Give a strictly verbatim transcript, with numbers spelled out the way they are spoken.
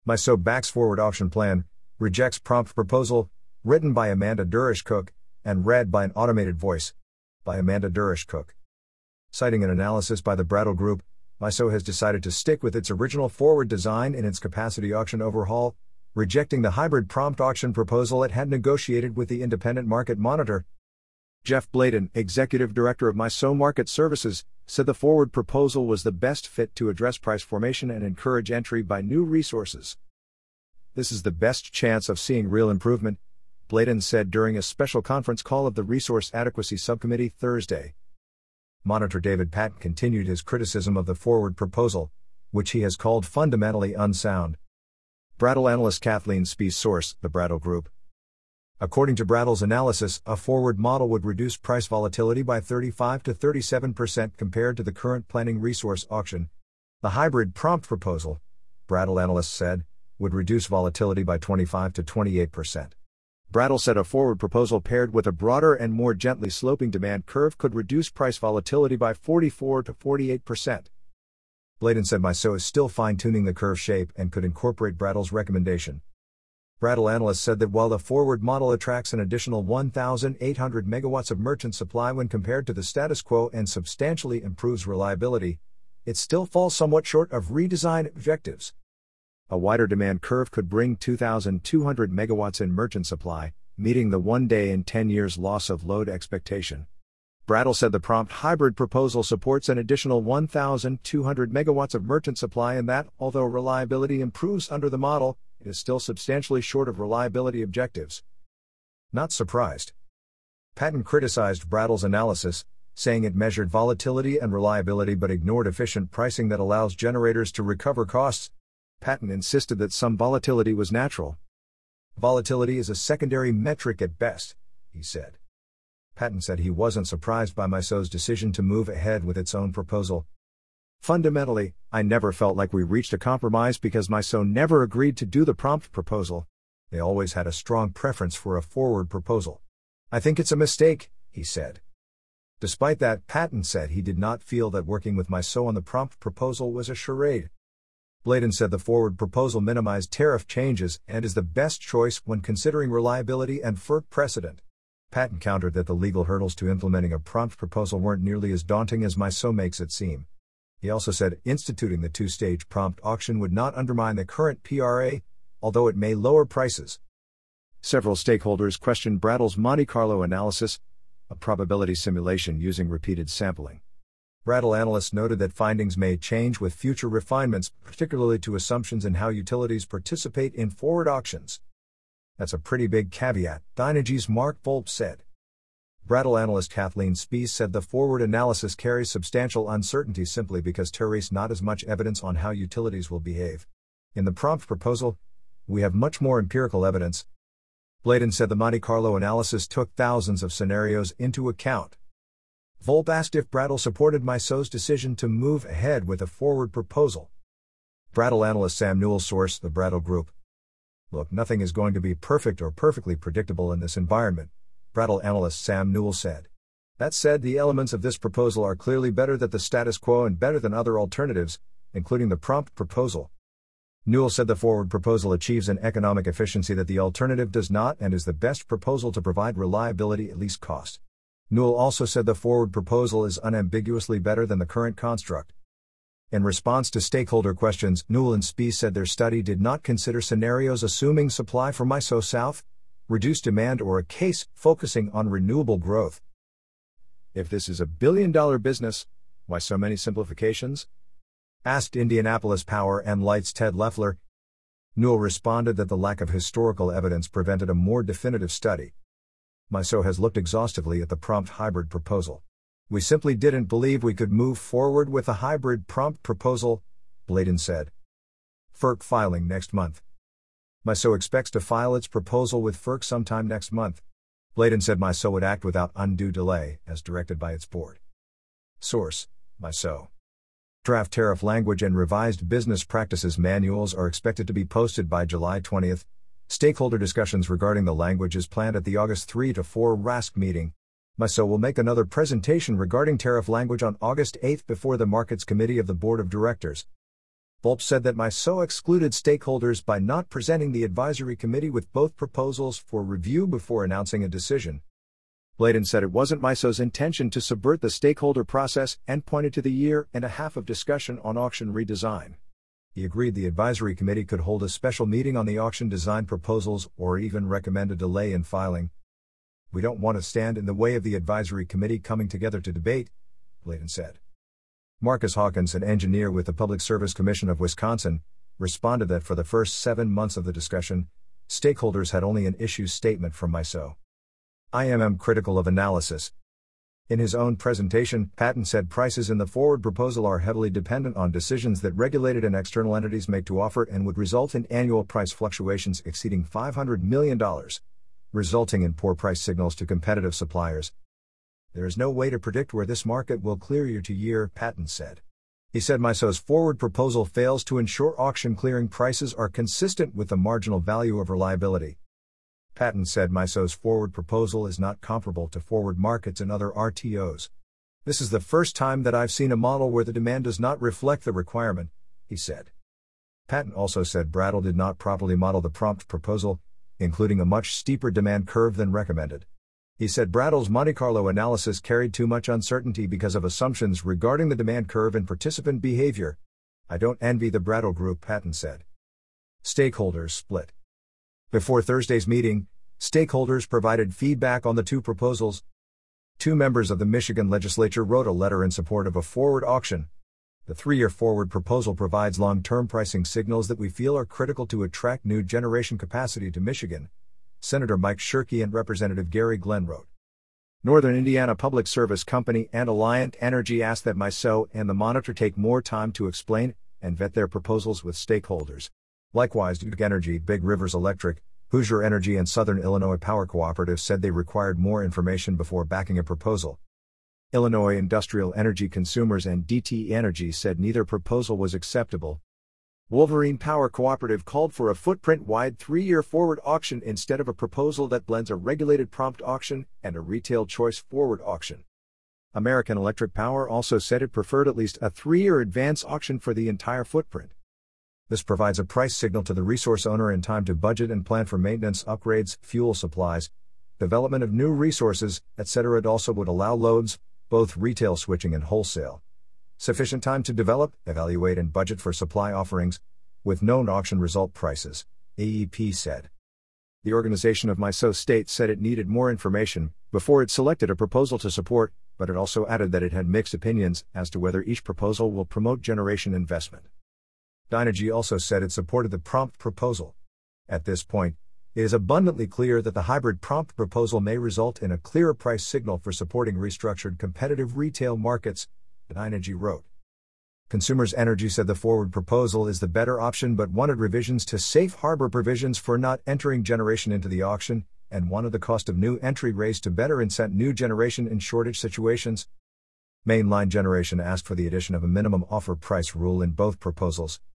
MISO backs forward auction plan, rejects prompt proposal, written by Amanda Durish-Cook, and read by an automated voice, by Amanda Durish-Cook. Citing an analysis by the Brattle Group, MISO has decided to stick with its original forward design in its capacity auction overhaul, rejecting the hybrid prompt auction proposal it had negotiated with the independent market monitor. Jeff Bladen, executive director of MISO Market Services, said the forward proposal was the best fit to address price formation and encourage entry by new resources. This is the best chance of seeing real improvement, Bladen said during a special conference call of the Resource Adequacy Subcommittee Thursday. Monitor David Patten continued his criticism of the forward proposal, which he has called fundamentally unsound. Brattle analyst Kathleen Spees source, the Brattle Group. According to Brattle's analysis, a forward model would reduce price volatility by thirty-five to thirty-seven percent compared to the current planning resource auction. The hybrid prompt proposal, Brattle analysts said, would reduce volatility by twenty-five to twenty-eight percent. Brattle said a forward proposal paired with a broader and more gently sloping demand curve could reduce price volatility by forty-four to forty-eight percent. Bladen said MISO is still fine-tuning the curve shape and could incorporate Brattle's recommendation. Brattle analysts said that while the forward model attracts an additional one thousand eight hundred megawatts of merchant supply when compared to the status quo and substantially improves reliability, it still falls somewhat short of redesign objectives. A wider demand curve could bring two thousand two hundred megawatts in merchant supply, meeting the one day in ten years loss of load expectation. Brattle said the prompt hybrid proposal supports an additional one thousand two hundred megawatts of merchant supply and that, although reliability improves under the model, it is still substantially short of reliability objectives. Not surprised. Patten criticized Brattle's analysis, saying it measured volatility and reliability but ignored efficient pricing that allows generators to recover costs. Patten insisted that some volatility was natural. Volatility is a secondary metric at best, he said. Patten said he wasn't surprised by MISO's decision to move ahead with its own proposal. Fundamentally, I never felt like we reached a compromise because MISO never agreed to do the prompt proposal. They always had a strong preference for a forward proposal. I think it's a mistake, he said. Despite that, Patten said he did not feel that working with MISO on the prompt proposal was a charade. Bladen said the forward proposal minimized tariff changes and is the best choice when considering reliability and FERC precedent. Patten countered that the legal hurdles to implementing a prompt proposal weren't nearly as daunting as MISO makes it seem. He also said instituting the two-stage prompt auction would not undermine the current P R A, although it may lower prices. Several stakeholders questioned Brattle's Monte Carlo analysis, a probability simulation using repeated sampling. Brattle analysts noted that findings may change with future refinements, particularly to assumptions in how utilities participate in forward auctions. That's a pretty big caveat, Dynegy's Mark Volpe said. Brattle analyst Kathleen Spees said the forward analysis carries substantial uncertainty simply because there is not as much evidence on how utilities will behave. In the prompt proposal, we have much more empirical evidence. Bladen said the Monte Carlo analysis took thousands of scenarios into account. Volpe asked if Brattle supported MISO's decision to move ahead with a forward proposal. Brattle analyst Sam Newell source, the Brattle Group. Look, nothing is going to be perfect or perfectly predictable in this environment, Brattle analyst Sam Newell said. That said, the elements of this proposal are clearly better than the status quo and better than other alternatives, including the prompt proposal. Newell said the forward proposal achieves an economic efficiency that the alternative does not and is the best proposal to provide reliability at least cost. Newell also said the forward proposal is unambiguously better than the current construct. In response to stakeholder questions, Newell and Spees said their study did not consider scenarios assuming supply from MISO South, reduced demand or a case focusing on renewable growth. If this is a billion-dollar business, why so many simplifications? Asked Indianapolis Power and Light's Ted Leffler. Newell responded that the lack of historical evidence prevented a more definitive study. MISO has looked exhaustively at the prompt hybrid proposal. We simply didn't believe we could move forward with a hybrid prompt proposal, Bladen said. FERC filing next month. MISO expects to file its proposal with FERC sometime next month. Bladen said MISO would act without undue delay, as directed by its board. Source: MISO. Draft tariff language and revised business practices manuals are expected to be posted by July twentieth. Stakeholder discussions regarding the language is planned at the August third to fourth R A S C meeting. MISO will make another presentation regarding tariff language on August eighth before the Markets Committee of the Board of Directors. Volpe said that MISO excluded stakeholders by not presenting the advisory committee with both proposals for review before announcing a decision. Blayden said it wasn't MISO's intention to subvert the stakeholder process and pointed to the year and a half of discussion on auction redesign. He agreed the advisory committee could hold a special meeting on the auction design proposals or even recommend a delay in filing. "We don't want to stand in the way of the advisory committee coming together to debate," Blayden said. Marcus Hawkins, an engineer with the Public Service Commission of Wisconsin, responded that for the first seven months of the discussion, stakeholders had only an issue statement from MISO. "I am critical of analysis." In his own presentation, Patton said prices in the forward proposal are heavily dependent on decisions that regulated and external entities make to offer and would result in annual price fluctuations exceeding five hundred million dollars, resulting in poor price signals to competitive suppliers. "There is no way to predict where this market will clear year to year," Patton said. He said MISO's forward proposal fails to ensure auction clearing prices are consistent with the marginal value of reliability. Patton said MISO's forward proposal is not comparable to forward markets and other R T Os. "This is the first time that I've seen a model where the demand does not reflect the requirement," he said. Patton also said Brattle did not properly model the prompt proposal, including a much steeper demand curve than recommended. He said Brattle's Monte Carlo analysis carried too much uncertainty because of assumptions regarding the demand curve and participant behavior. "I don't envy the Brattle group," Patton said. Stakeholders split. Before Thursday's meeting, stakeholders provided feedback on the two proposals. Two members of the Michigan legislature wrote a letter in support of a forward auction. "The three-year forward proposal provides long-term pricing signals that we feel are critical to attract new generation capacity to Michigan," Senator Mike Shirkey and Representative Gary Glenn wrote. Northern Indiana Public Service Company and Alliant Energy asked that MISO and the monitor take more time to explain and vet their proposals with stakeholders. Likewise, Duke Energy, Big Rivers Electric, Hoosier Energy and Southern Illinois Power Cooperative said they required more information before backing a proposal. Illinois Industrial Energy Consumers and D T E Energy said neither proposal was acceptable. Wolverine Power Cooperative called for a footprint-wide three-year forward auction instead of a proposal that blends a regulated prompt auction and a retail choice forward auction. American Electric Power also said it preferred at least a three-year advance auction for the entire footprint. This provides a price signal to the resource owner in time to budget and plan for maintenance, upgrades, fuel supplies, development of new resources, et cetera. It also would allow loads, both retail switching and wholesale, sufficient time to develop, evaluate and budget for supply offerings, with known auction result prices, A E P said. The organization of MISO State said it needed more information before it selected a proposal to support, but it also added that it had mixed opinions as to whether each proposal will promote generation investment. Dynegy also said it supported the prompt proposal. At this point, it is abundantly clear that the hybrid prompt proposal may result in a clearer price signal for supporting restructured competitive retail markets, Dynegy wrote. Consumers Energy said the forward proposal is the better option but wanted revisions to safe harbor provisions for not entering generation into the auction, and wanted the cost of new entry raised to better incent new generation in shortage situations. Mainline Generation asked for the addition of a minimum offer price rule in both proposals,